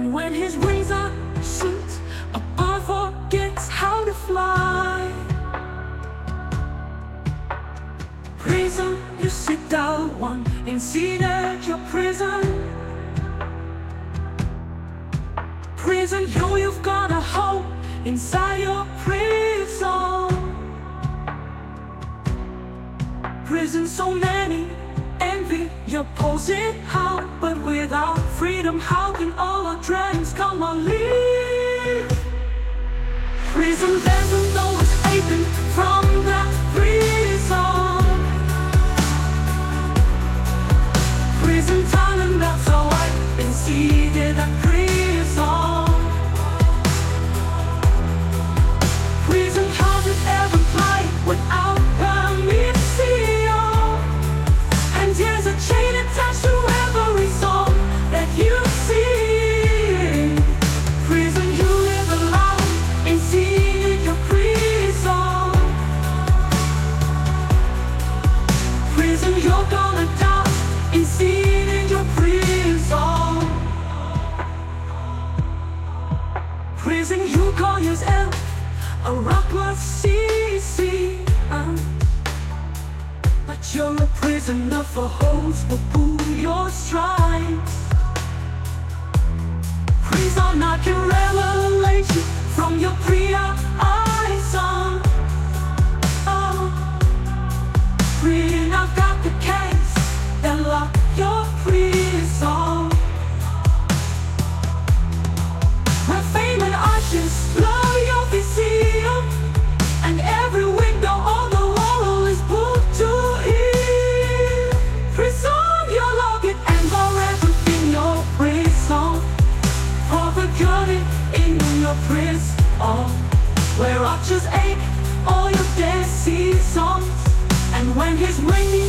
And when his wings are shoot, a bird forgets how to fly. Prison, you sit down one and see that your prison. Prison, you've got a home inside your prison. Prison, so many envy your posing out, but without freedom, how can all our dreams come alive? Prison, there's no escaping from that prison. Prison, talent that's so white and seated at prison. Prison, can't it ever fly without permission? And there's a chain attached to every song that you sing. Prison, you live alone and see in your prison. Prison, you're gonna die and see in your prison. Prison, you call yourself a rock CC, but you're a prisoner for holes will pull your stripes. Prison, I can revelate you from your prison. Oh, prison, I've got the case that lock your prison. Where fame and ashes blow your museum, and every window on the wall is put to heal. Prison, you're locked and forever in your prison. Forgotten in your prison, where archers ache all your dead seasons. And when his ring